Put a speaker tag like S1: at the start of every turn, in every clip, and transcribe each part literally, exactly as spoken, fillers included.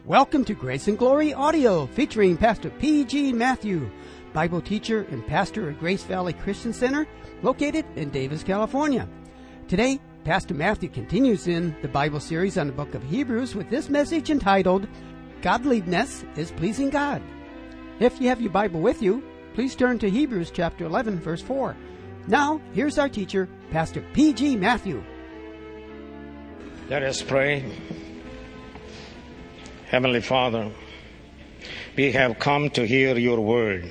S1: Welcome to Grace and Glory Audio, featuring Pastor P G Matthew, Bible teacher and pastor at Grace Valley Christian Center, located in Davis, California. Today, Pastor Matthew continues in the Bible series on the book of Hebrews with this message entitled, Godliness is Pleasing God. If you have your Bible with you, please turn to Hebrews chapter eleven, verse four. Now, here's our teacher, Pastor P G Matthew.
S2: Let us pray. Heavenly Father, we have come to hear your word.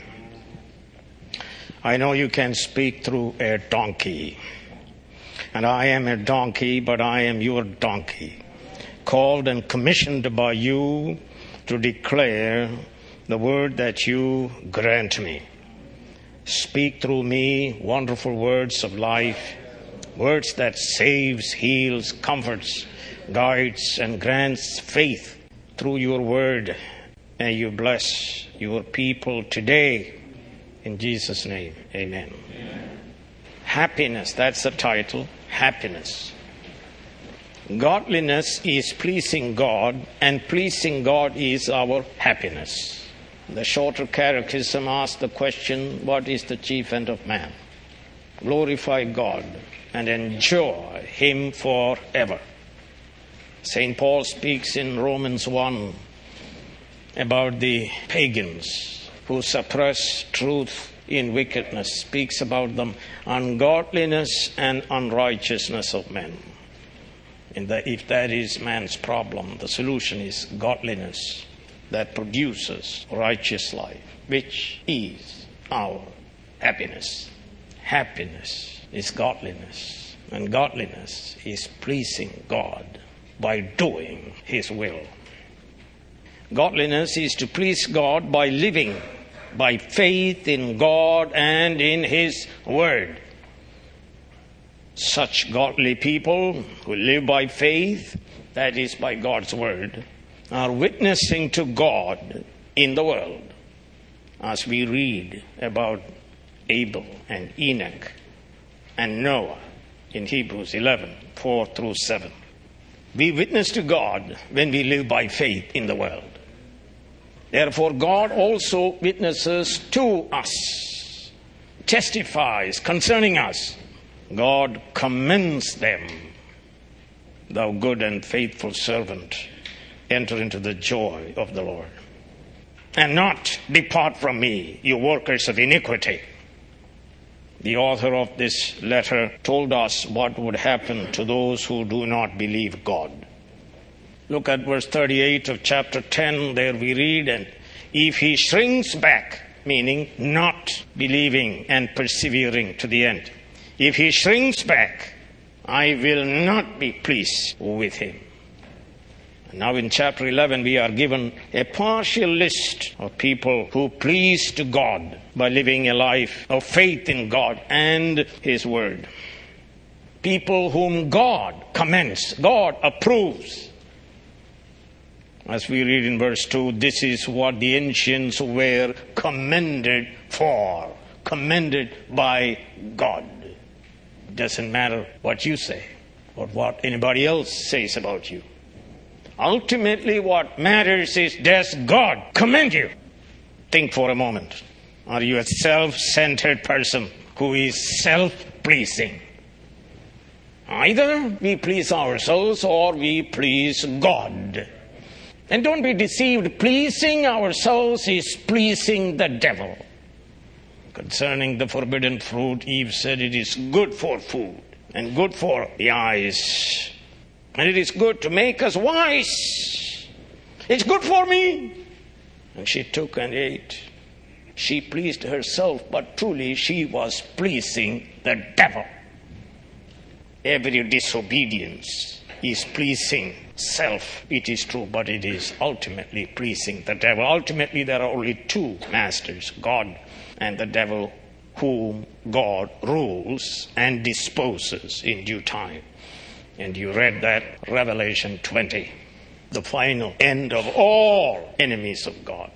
S2: I know you can speak through a donkey. And I am a donkey, but I am your donkey, called and commissioned by you to declare the word that you grant me. Speak through me wonderful words of life, words that saves, heals, comforts, guides, and grants faith through your word. And you bless your people today. In Jesus' name, amen. Amen. Happiness, that's the title, happiness. Godliness is pleasing God, and pleasing God is our happiness. The shorter catechism asks the question, what is the chief end of man? Glorify God and enjoy Him forever. Saint Paul speaks in Romans one about the pagans who suppress truth in wickedness, speaks about the ungodliness and unrighteousness of men. And that if that is man's problem, the solution is godliness that produces righteous life, which is our happiness. Happiness is godliness, and godliness is pleasing God by doing His will. Godliness is to please God by living by faith in God and in His Word. Such godly people who live by faith, that is by God's Word, are witnessing to God in the world, as we read about Abel and Enoch and Noah in Hebrews eleven, four through seven. We witness to God when we live by faith in the world. Therefore, God also witnesses to us, testifies concerning us. God commends them. Thou good and faithful servant, enter into the joy of the Lord. And not depart from me, you workers of iniquity. The author of this letter told us what would happen to those who do not believe God. Look at verse thirty-eight of chapter ten. There we read, and if he shrinks back, meaning not believing and persevering to the end, if he shrinks back, I will not be pleased with him. Now in chapter eleven, we are given a partial list of people who pleased God by living a life of faith in God and His Word. People whom God commends, God approves. As we read in verse two, this is what the ancients were commended for, commended by God. It doesn't matter what you say or what anybody else says about you. Ultimately, what matters is, does God commend you? Think for a moment. Are you a self-centered person who is self-pleasing? Either we please ourselves or we please God. And don't be deceived. Pleasing ourselves is pleasing the devil. Concerning the forbidden fruit, Eve said it is good for food and good for the eyes. And it is good to make us wise. It's good for me. And she took and ate. She pleased herself, but truly she was pleasing the devil. Every disobedience is pleasing self. It is true, but it is ultimately pleasing the devil. Ultimately, there are only two masters, God and the devil, whom God rules and disposes in due time. And you read that, Revelation twenty, the final end of all enemies of God.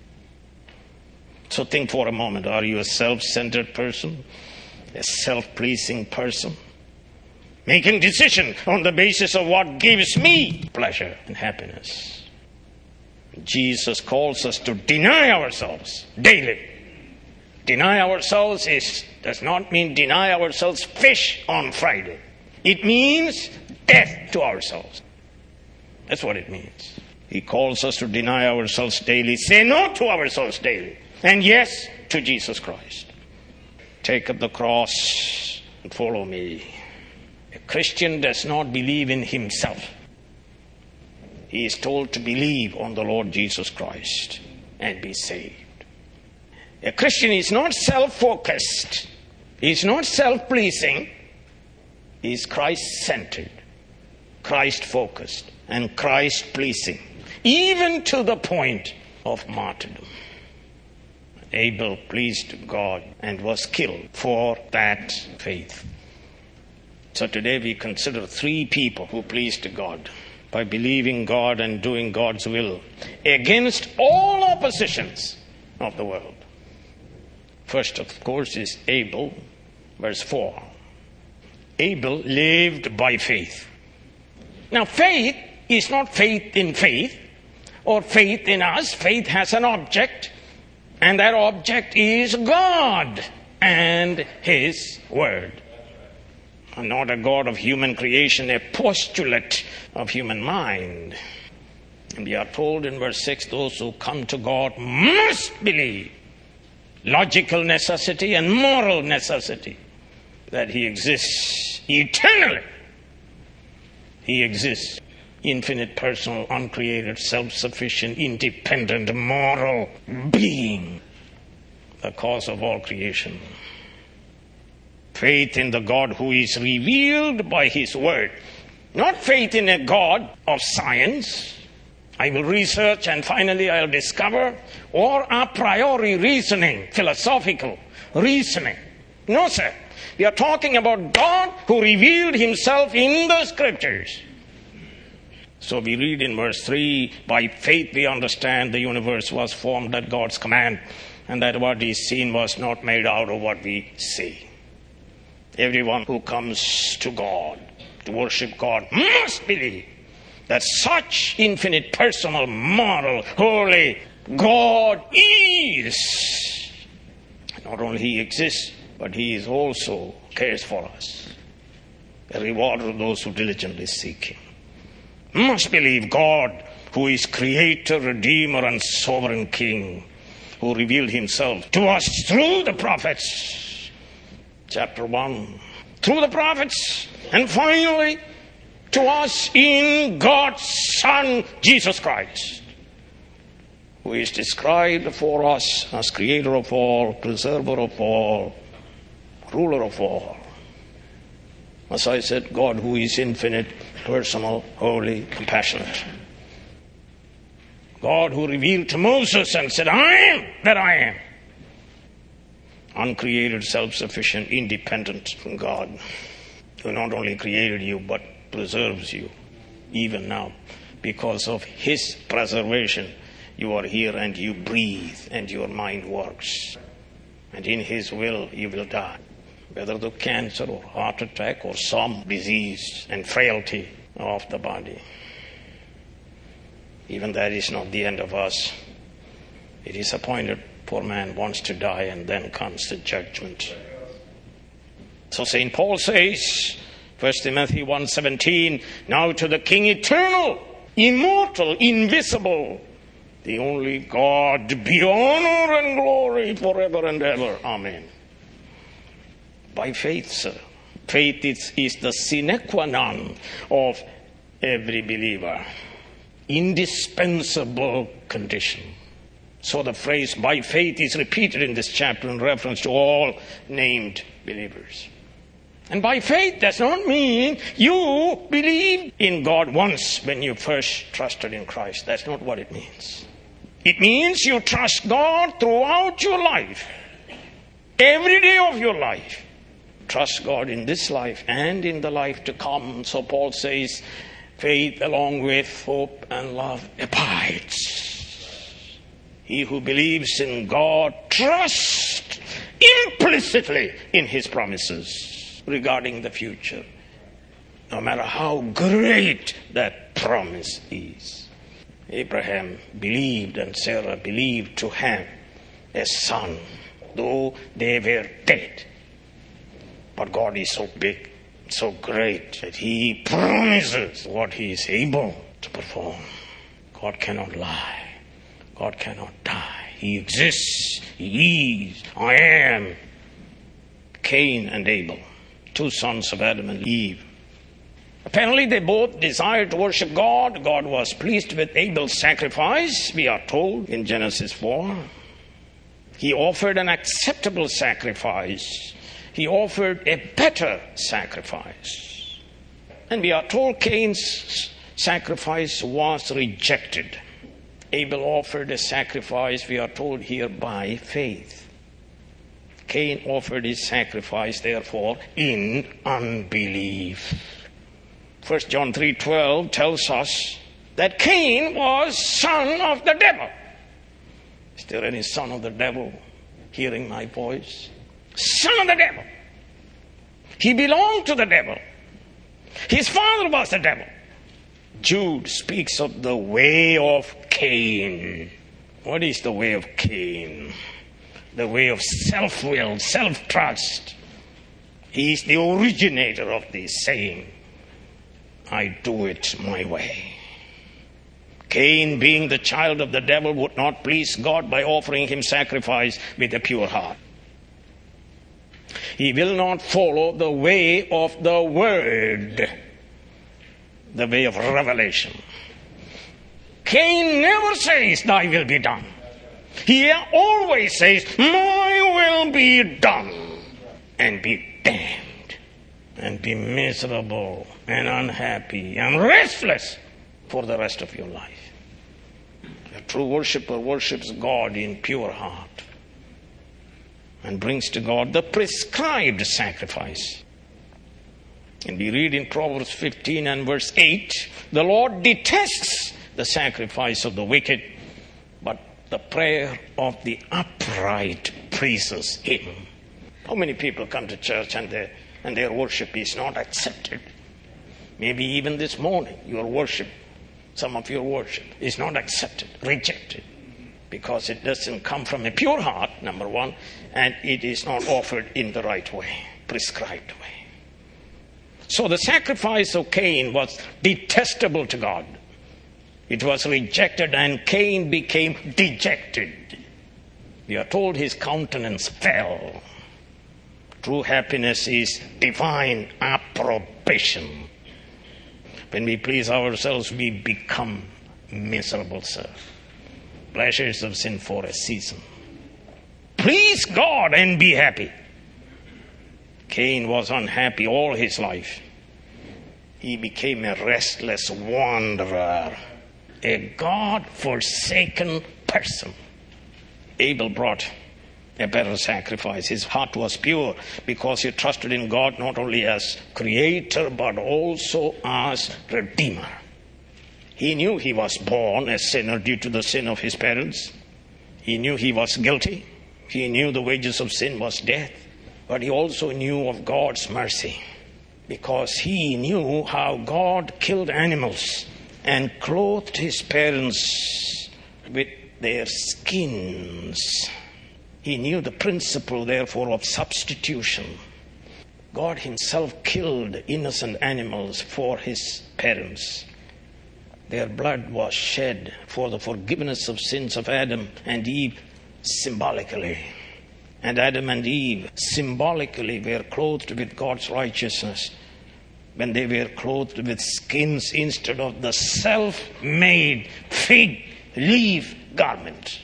S2: So think for a moment, are you a self-centered person? A self-pleasing person? Making decision on the basis of what gives me pleasure and happiness? Jesus calls us to deny ourselves daily. Deny ourselves is, does not mean deny ourselves fish on Friday. It means death to ourselves. That's what it means. He calls us to deny ourselves daily, say no to ourselves daily, and yes to Jesus Christ. Take up the cross and follow me. A Christian does not believe in himself. He is told to believe on the Lord Jesus Christ and be saved. A Christian is not self-focused. He is not self-pleasing. He is Christ-centered, Christ-focused, and Christ-pleasing, even to the point of martyrdom. Abel pleased God and was killed for that faith. So today we consider three people who pleased God by believing God and doing God's will against all oppositions of the world. First, of course, is Abel, verse four. Abel lived by faith. Now, faith is not faith in faith or faith in us. Faith has an object, and that object is God and His Word. And not a God of human creation, a postulate of human mind. And we are told in verse six, those who come to God must believe. Logical necessity and moral necessity that He exists eternally. He exists, infinite, personal, uncreated, self-sufficient, independent, moral being, the cause of all creation. Faith in the God who is revealed by His Word. Not faith in a God of science. I will research and finally I'll discover, or a priori reasoning, philosophical reasoning. No, sir. We are talking about God who revealed Himself in the Scriptures. So we read in verse three, by faith we understand the universe was formed at God's command, and that what is seen was not made out of what we see. Everyone who comes to God, to worship God, must believe that such infinite, personal, moral, holy God is. Not only He exists, but He is also cares for us. A rewarder of those who diligently seek Him. Must believe God, who is Creator, Redeemer, and Sovereign King, who revealed Himself to us through the prophets. Chapter one. Through the prophets. And finally, to us in God's Son, Jesus Christ, who is described for us as Creator of all, Preserver of all, Ruler of all. As I said, God who is infinite, personal, holy, compassionate. God who revealed to Moses and said, I am that I am. Uncreated, self-sufficient, independent from God, who not only created you, but preserves you even now. Because of His preservation, you are here and you breathe and your mind works. And in His will, you will die. Whether through cancer or heart attack or some disease and frailty of the body. Even that is not the end of us. It is appointed for man once to die, and then comes the judgment. So Saint Paul says, First Timothy one seventeen, now to the King eternal, immortal, invisible, the only God, be honor and glory forever and ever. Amen. By faith, sir. Faith is, is the sine qua non of every believer. Indispensable condition. So the phrase by faith is repeated in this chapter in reference to all named believers. And by faith does not mean you believed in God once when you first trusted in Christ. That's not what it means. It means you trust God throughout your life. Every day of your life. Trust God in this life and in the life to come. So Paul says, faith along with hope and love abides. He who believes in God trusts implicitly in His promises regarding the future, no matter how great that promise is. Abraham believed and Sarah believed to have a son, though they were dead. But God is so big, so great, that He promises what He is able to perform. God cannot lie. God cannot die. He exists. He is. I am. Cain and Abel, two sons of Adam and Eve. Apparently they both desired to worship God. God was pleased with Abel's sacrifice, we are told in Genesis four. He offered an acceptable sacrifice. He offered a better sacrifice. And we are told Cain's sacrifice was rejected. Abel offered a sacrifice, we are told here, by faith. Cain offered his sacrifice, therefore, in unbelief. First John three twelve tells us that Cain was son of the devil. Is there any son of the devil hearing my voice? Son of the devil. He belonged to the devil. His father was the devil. Jude speaks of the way of Cain. What is the way of Cain? The way of self-will, self-trust. He is the originator of this saying, I do it my way. Cain, being the child of the devil, would not please God by offering him sacrifice with a pure heart. He will not follow the way of the word, the way of revelation. Cain never says, thy will be done. He always says, my will be done. And be damned. And be miserable and unhappy and restless for the rest of your life. A true worshiper worships God in pure heart and brings to God the prescribed sacrifice. And we read in Proverbs fifteen and verse eight, the Lord detests the sacrifice of the wicked, but the prayer of the upright pleases Him. How many people come to church and their, and their worship is not accepted? Maybe even this morning, your worship, some of your worship is not accepted, rejected, because it doesn't come from a pure heart, number one, and it is not offered in the right way, prescribed way. So the sacrifice of Cain was detestable to God. It was rejected and Cain became dejected. We are told his countenance fell. True happiness is divine approbation. When we please ourselves, we become miserable, sir. Pleasures of sin for a season. Please God and be happy. Cain was unhappy all his life. He became a restless wanderer, a God-forsaken person. Abel brought a better sacrifice. His heart was pure because he trusted in God not only as creator but also as redeemer. He knew he was born a sinner due to the sin of his parents. He knew he was guilty. He knew the wages of sin was death. But he also knew of God's mercy because he knew how God killed animals and clothed his parents with their skins. He knew the principle, therefore, of substitution. God himself killed innocent animals for his parents. Their blood was shed for the forgiveness of sins of Adam and Eve symbolically. And Adam and Eve symbolically were clothed with God's righteousness when they were clothed with skins instead of the self-made fig leaf garment.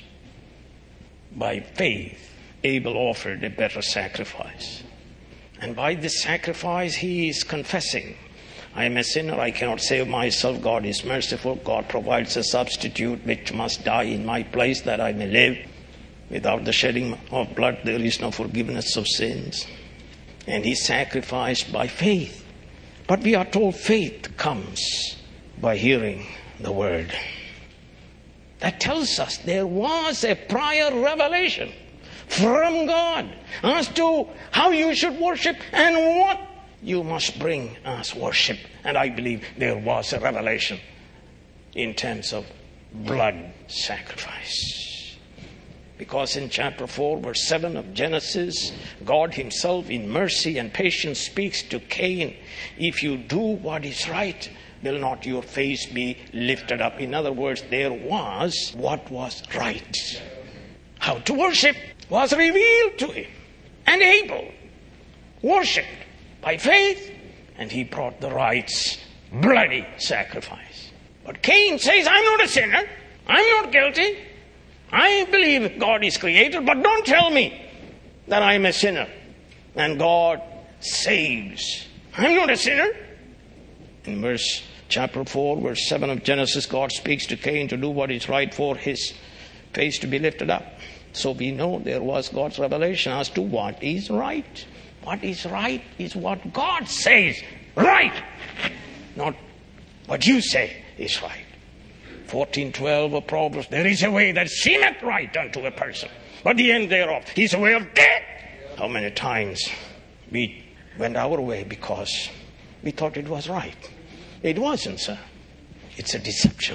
S2: By faith, Abel offered a better sacrifice. And by this sacrifice, he is confessing, I am a sinner, I cannot save myself, God is merciful, God provides a substitute which must die in my place that I may live. Without the shedding of blood, there is no forgiveness of sins. And he sacrificed by faith. But we are told faith comes by hearing the word. That tells us there was a prior revelation from God as to how you should worship and what you must bring as worship. And I believe there was a revelation in terms of blood sacrifice. Because in chapter four, verse seven of Genesis, God himself in mercy and patience speaks to Cain, if you do what is right, will not your face be lifted up? In other words, there was what was right. How to worship was revealed to him. And Abel worshipped by faith, and he brought the right's bloody sacrifice. But Cain says, I'm not a sinner. I'm not guilty. I believe God is creator, but don't tell me that I'm a sinner. And God saves. I'm not a sinner. In verse chapter four, verse seven of Genesis, God speaks to Cain to do what is right for his face to be lifted up. So we know there was God's revelation as to what is right. What is right is what God says right, not what you say is right. fourteen twelve of Proverbs, there is a way that seemeth right unto a person, but the end thereof is a way of death. How many times we went our way because we thought it was right? It wasn't, sir. It's a deception.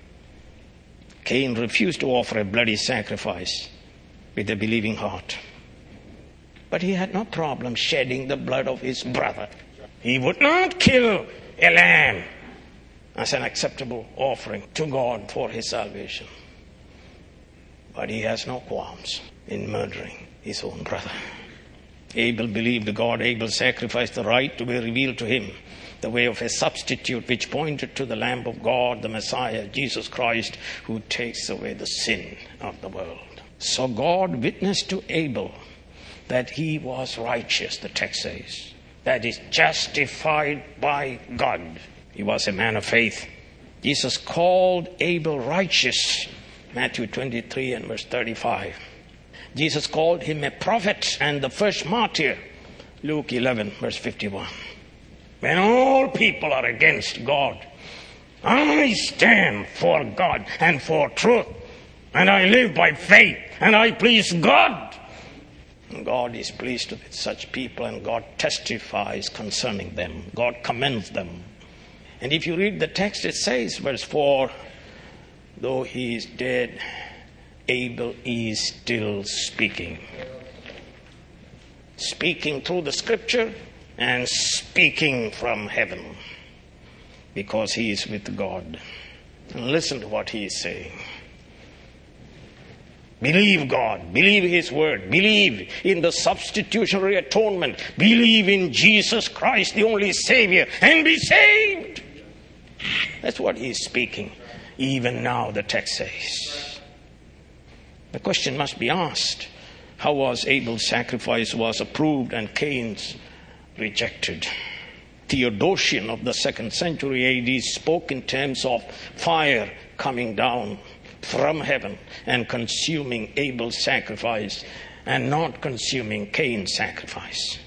S2: Cain refused to offer a bloody sacrifice with a believing heart. But he had no problem shedding the blood of his brother. He would not kill a lamb as an acceptable offering to God for his salvation. But he has no qualms in murdering his own brother. Abel believed God. Abel sacrificed the right to be revealed to him, the way of a substitute which pointed to the Lamb of God, the Messiah, Jesus Christ, who takes away the sin of the world. So God witnessed to Abel that he was righteous, the text says. That is, justified by God. He was a man of faith. Jesus called Abel righteous, Matthew twenty-three and verse thirty-five. Jesus called him a prophet and the first martyr, Luke eleven, verse fifty-one. When all people are against God, I stand for God and for truth, and I live by faith, and I please God. And God is pleased with such people, and God testifies concerning them. God commends them. And if you read the text, it says, verse four, though he is dead, Abel is still speaking. Speaking through the scripture and speaking from heaven, because he is with God. And listen to what he is saying. Believe God. Believe his word. Believe in the substitutionary atonement. Believe in Jesus Christ, the only Savior, and be saved. That's what he is speaking. Even now, the text says. The question must be asked. How was Abel's sacrifice was approved and Cain's rejected? Theodosian of the second century A D spoke in terms of fire coming down from heaven and consuming Abel's sacrifice and not consuming Cain's sacrifice.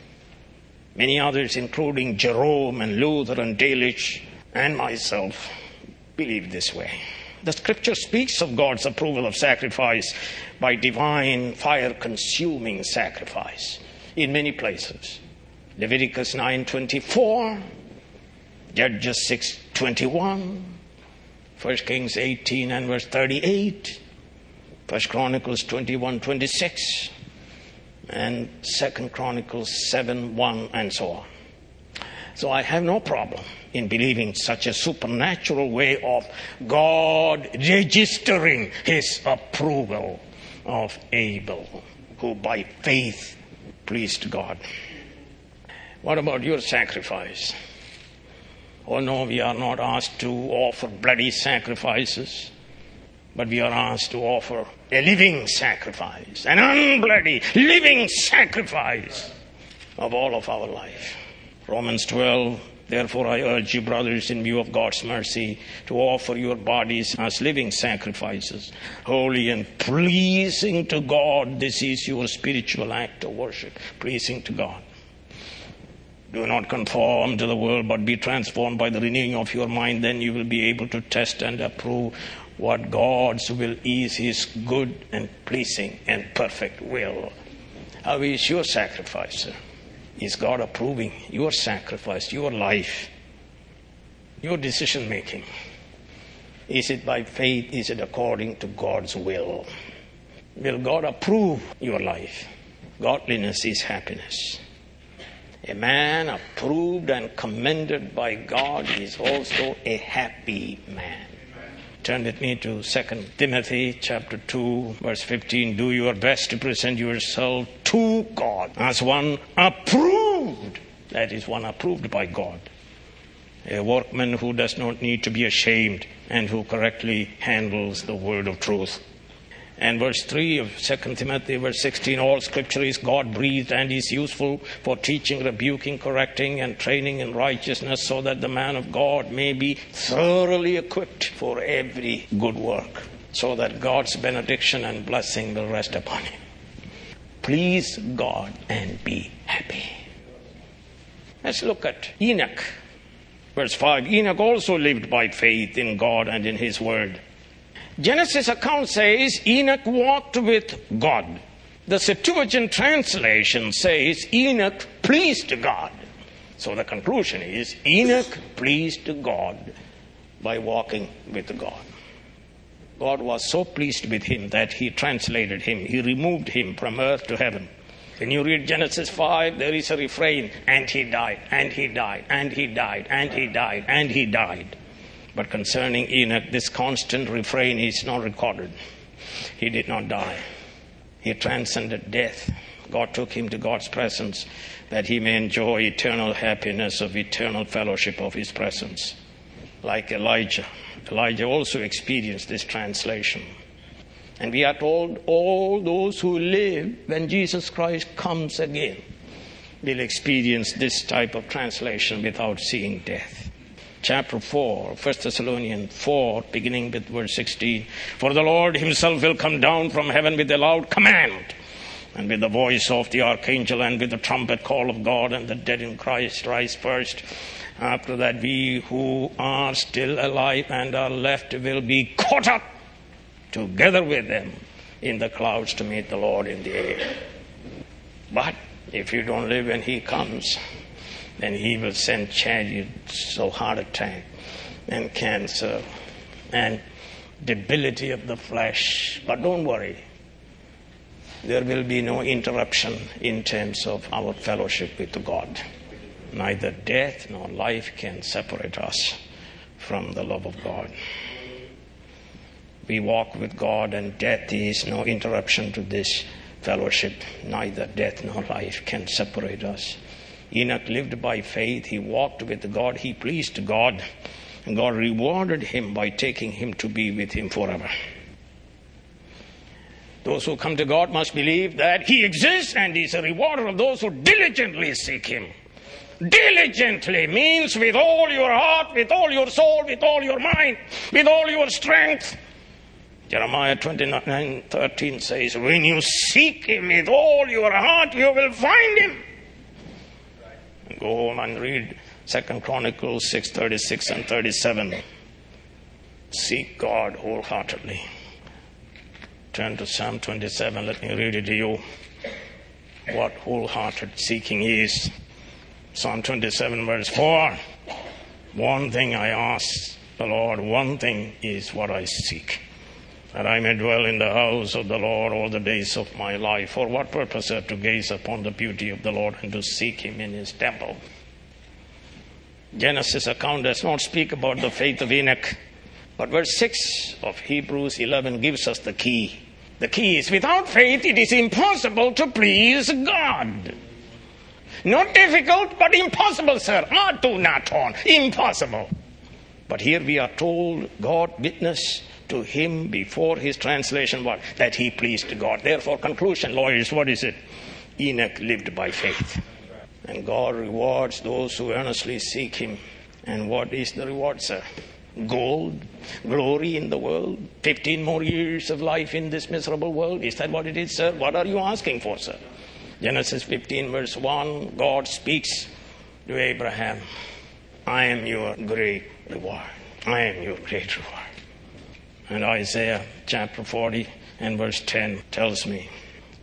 S2: Many others, including Jerome and Luther and Delitzsch and myself, believe this way. The scripture speaks of God's approval of sacrifice by divine fire-consuming sacrifice in many places. Leviticus nine twenty-four, Judges six twenty-one, First Kings eighteen and verse thirty-eight, First Chronicles twenty-one twenty-six, and Second Chronicles seven one, and so on. So I have no problem in believing such a supernatural way of God registering his approval of Abel, who by faith pleased God. What about your sacrifice? Oh no, we are not asked to offer bloody sacrifices, but we are asked to offer a living sacrifice, an unbloody living sacrifice of all of our life. Romans twelve, therefore I urge you, brothers, in view of God's mercy, to offer your bodies as living sacrifices, holy and pleasing to God. This is your spiritual act of worship, pleasing to God. Do not conform to the world, but be transformed by the renewing of your mind. Then you will be able to test and approve what God's will is, his good and pleasing and perfect will. How is your sacrifice, sir? Is God approving your sacrifice, your life, your decision making? Is it by faith? Is it according to God's will? Will God approve your life? Godliness is happiness. A man approved and commended by God is also a happy man. Turn with me to Second Timothy chapter two, verse fifteen. Do your best to present yourself to God as one approved. That is, one approved by God. A workman who does not need to be ashamed and who correctly handles the word of truth. And verse three of Second Timothy, verse sixteen, all scripture is God-breathed and is useful for teaching, rebuking, correcting, and training in righteousness, so that the man of God may be thoroughly equipped for every good work, so that God's benediction and blessing will rest upon him. Please God and be happy. Let's look at Enoch. Verse five, Enoch also lived by faith in God and in his word. Genesis account says Enoch walked with God. The Septuagint translation says Enoch pleased God. So the conclusion is Enoch pleased God by walking with God. God was so pleased with him that he translated him. He removed him from earth to heaven. When you read Genesis five, there is a refrain, and he died, and he died, and he died, and he died, and he died. But concerning Enoch, this constant refrain is not recorded. He did not die. He transcended death. God took him to God's presence that he may enjoy eternal happiness of eternal fellowship of his presence. Like Elijah, Elijah also experienced this translation. And we are told all those who live when Jesus Christ comes again will experience this type of translation without seeing death. Chapter four, First Thessalonians four, beginning with verse sixteen. For the Lord himself will come down from heaven with a loud command, and with the voice of the archangel, and with the trumpet call of God, and the dead in Christ rise first. After that, we who are still alive and are left will be caught up together with them in the clouds to meet the Lord in the air. But if you don't live when he comes, then he will send chariots, so heart attack and cancer and debility of the flesh. But don't worry. There will be no interruption in terms of our fellowship with God. Neither death nor life can separate us from the love of God. We walk with God, and death is no interruption to this fellowship. Neither death nor life can separate us. Enoch lived by faith. He walked with God. He pleased God. And God rewarded him by taking him to be with him forever. Those who come to God must believe that he exists and is a rewarder of those who diligently seek him. Diligently means with all your heart, with all your soul, with all your mind, with all your strength. Jeremiah twenty-nine thirteen says, when you seek him with all your heart, you will find him. Go home and read Second Chronicles six thirty-six and thirty-seven. Seek God wholeheartedly. Turn to Psalm twenty-seven. Let me read it to you. What wholehearted seeking is. Psalm twenty-seven verse four. One thing I ask the Lord, one thing is what I seek, that I may dwell in the house of the Lord all the days of my life. For what purpose, sir? To gaze upon the beauty of the Lord and to seek him in his temple. Genesis account does not speak about the faith of Enoch, but verse six of Hebrews eleven gives us the key. The key is, without faith it is impossible to please God. Not difficult, but impossible, sir. Atu naton. Impossible. But here we are told God witnessed to him before his translation what? That he pleased God. Therefore, conclusion, lawyers, what is it? Enoch lived by faith. And God rewards those who earnestly seek him. And what is the reward, sir? Gold, glory in the world, fifteen more years of life in this miserable world. Is that what it is, sir? What are you asking for, sir? Genesis fifteen verse one, God speaks to Abraham. I am your great reward. I am your great reward. And Isaiah chapter forty and verse ten tells me,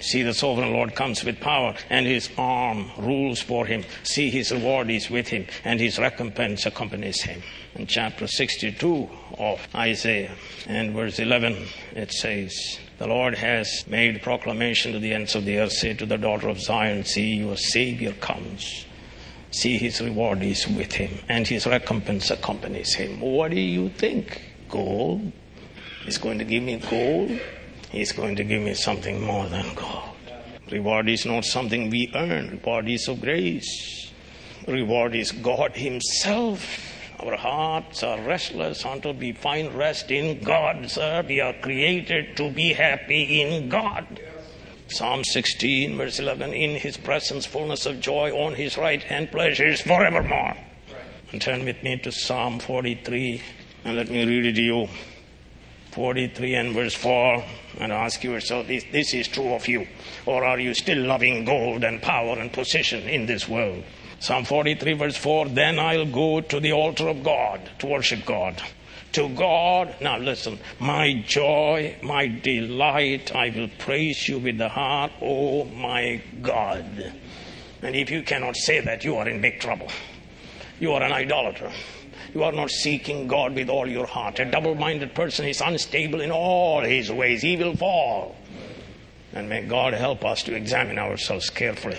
S2: See, the sovereign Lord comes with power, and his arm rules for him. See, his reward is with him, and his recompense accompanies him. In chapter sixty-two of Isaiah, and verse eleven, it says, the Lord has made proclamation to the ends of the earth. Say to the daughter of Zion, see, your Savior comes. See, his reward is with him, and his recompense accompanies him. What do you think? Gold? He's going to give me gold? He's going to give me something more than gold. Reward is not something we earn. Reward is of grace. Reward is God himself. Our hearts are restless until we find rest in God, sir. We are created to be happy in God. Psalm sixteen, verse eleven, in his presence, fullness of joy, on his right hand, pleasures forevermore. And turn with me to Psalm forty-three, and let me read it to you. forty-three and verse four, and ask yourself, if this is true of you, or are you still loving gold and power and position in this world? Psalm forty-three verse four, then I'll go to the altar of God to worship God. To God, now listen, my joy, my delight, I will praise you with the heart, oh my God. And if you cannot say that, you are in big trouble. You are an idolater. You are not seeking God with all your heart. A double-minded person is unstable in all his ways. He will fall. And may God help us to examine ourselves carefully.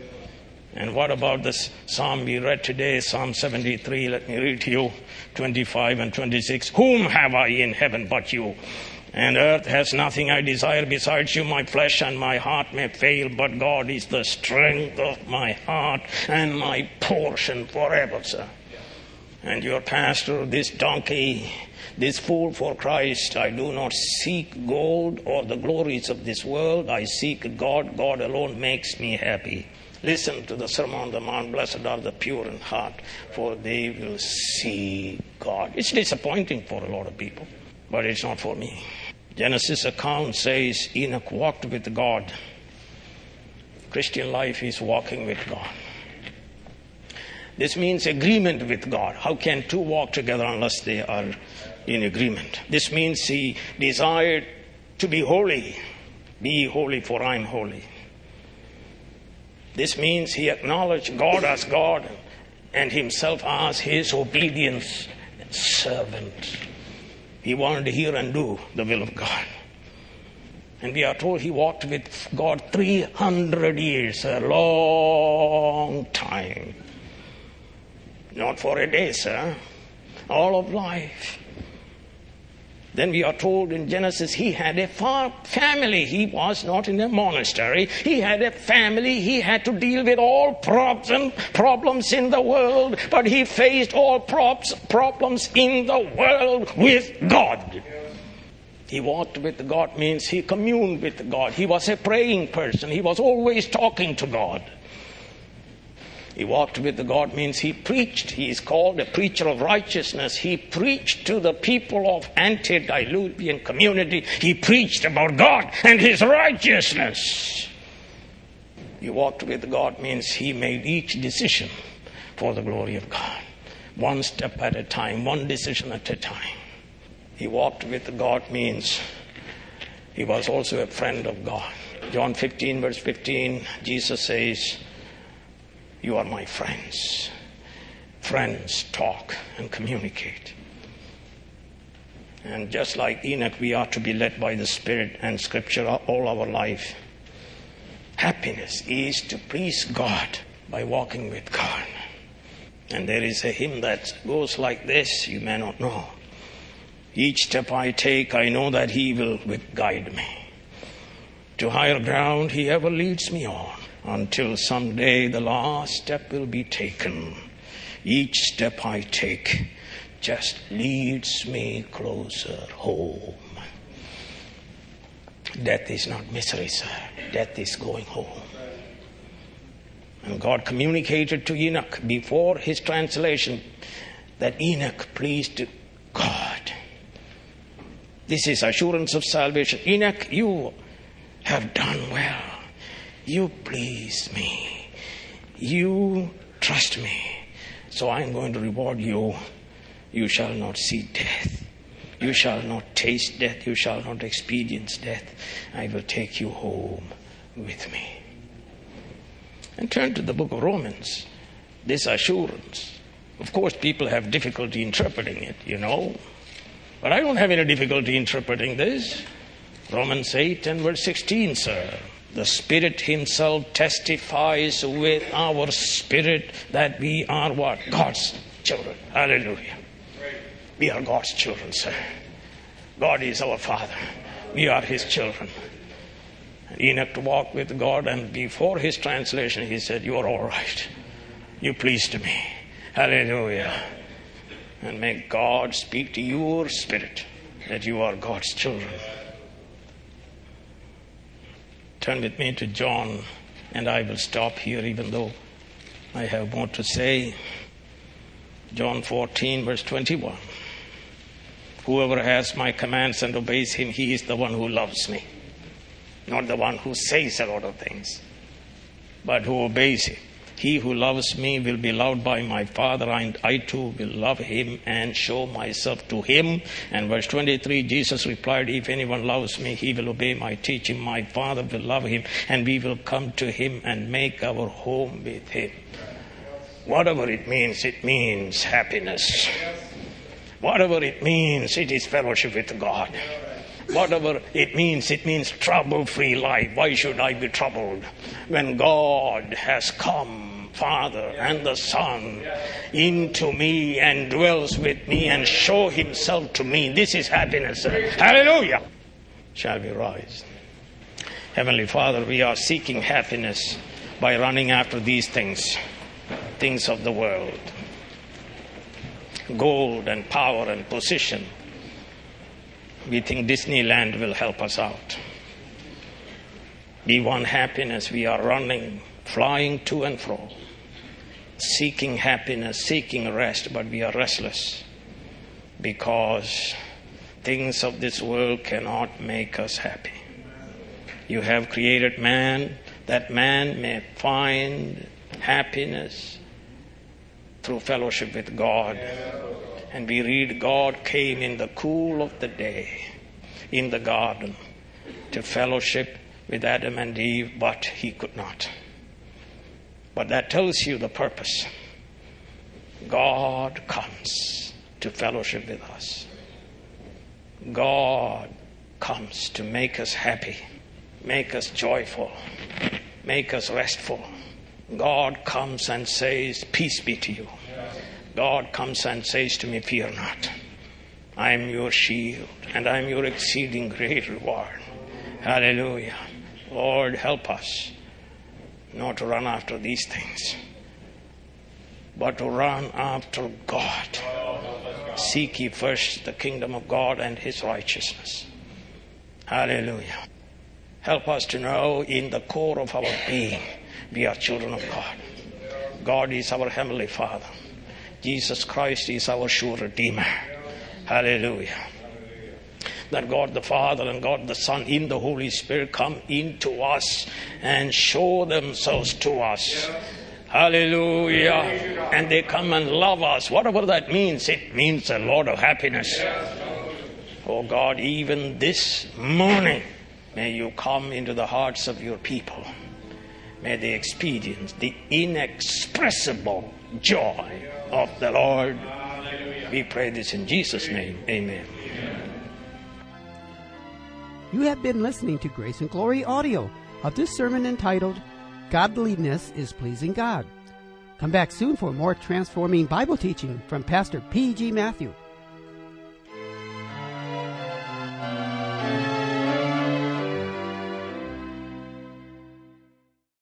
S2: And what about this psalm we read today, Psalm seventy-three? Let me read to you, twenty-five and twenty-six. Whom have I in heaven but you? And earth has nothing I desire besides you. My flesh and my heart may fail, but God is the strength of my heart and my portion forever, sir. And your pastor, this donkey, this fool for Christ, I do not seek gold or the glories of this world. I seek God. God alone makes me happy. Listen to the Sermon on the Mount. Blessed are the pure in heart, for they will see God. It's disappointing for a lot of people, but it's not for me. Genesis account says Enoch walked with God. Christian life is walking with God. This means agreement with God. How can two walk together unless they are in agreement? This means he desired to be holy. Be holy, for I am holy. This means he acknowledged God as God and himself as his obedience servant. He wanted to hear and do the will of God. And we are told he walked with God three hundred years, a long time. Not for a day, sir. All of life. Then we are told in Genesis he had a far family. He was not in a monastery. He had a family. He had to deal with all problem, problems in the world. But he faced all props, problems in the world with God. He walked with God means he communed with God. He was a praying person. He was always talking to God. He walked with God means he preached. He is called a preacher of righteousness. He preached to the people of antediluvian community. He preached about God and his righteousness. He walked with God means he made each decision for the glory of God. One step at a time, one decision at a time. He walked with God means he was also a friend of God. John fifteen verse fifteen, Jesus says, you are my friends. Friends talk and communicate. And just like Enoch, we are to be led by the Spirit and Scripture all our life. Happiness is to please God by walking with God. And there is a hymn that goes like this, you may not know. Each step I take, I know that he will guide me. To higher ground he ever leads me on, until someday the last step will be taken. Each step I take just leads me closer home. Death is not misery, sir. Death is going home. And God communicated to Enoch before his translation that Enoch pleased God. This is assurance of salvation. Enoch, you have done well. You please me. You trust me. So I am going to reward you. You shall not see death. You shall not taste death. You shall not experience death. I will take you home with me. And turn to the book of Romans. This assurance. Of course, people have difficulty interpreting it, you know. But I don't have any difficulty interpreting this. Romans eight and verse sixteen, sir. The Spirit Himself testifies with our spirit that we are what? God's children. Hallelujah. We are God's children, sir. God is our Father. We are His children. Enoch walked with God, and before his translation, he said, "You are all right. You pleased me." Hallelujah. And may God speak to your spirit that you are God's children. Turn with me to John, and I will stop here even though I have more to say. John fourteen, verse twenty-one. Whoever has my commands and obeys Him, he is the one who loves me. Not the one who says a lot of things, but who obeys Him. He who loves me will be loved by my Father, and I too will love him and show myself to him. And verse twenty-three, Jesus replied, if anyone loves me, he will obey my teaching. My Father will love him, and we will come to him and make our home with him. Whatever it means, it means happiness. Whatever it means, it is fellowship with God. Whatever it means, it means trouble-free life. Why should I be troubled when God has come, Father and the Son, into me and dwells with me and show Himself to me? This is happiness. Hallelujah! Shall we rise? Heavenly Father, we are seeking happiness by running after these things, things of the world. Gold and power and position. We think Disneyland will help us out. We want happiness. We are running, flying to and fro, seeking happiness, seeking rest, but we are restless because things of this world cannot make us happy. You have created man that man may find happiness through fellowship with God. And we read God came in the cool of the day in the garden to fellowship with Adam and Eve, but He could not. But that tells you the purpose. God comes to fellowship with us. God comes to make us happy, make us joyful, make us restful. God comes and says, peace be to you. God comes and says to me, fear not. I am your shield and I am your exceeding great reward. Hallelujah. Lord, help us not to run after these things, but to run after God. Seek ye first the kingdom of God and His righteousness. Hallelujah. Help us to know in the core of our being, we are children of God. God is our Heavenly Father. Jesus Christ is our sure Redeemer. Hallelujah. That God the Father and God the Son in the Holy Spirit come into us and show themselves to us. Hallelujah. And they come and love us. Whatever that means, it means a lot of happiness. Oh God, even this morning, may you come into the hearts of your people. May they experience the inexpressible joy of the Lord. We pray this in Jesus' name. Amen.
S1: You have been listening to Grace and Glory audio of this sermon entitled, Godliness is Pleasing God. Come back soon for more transforming Bible teaching from Pastor P G Matthew.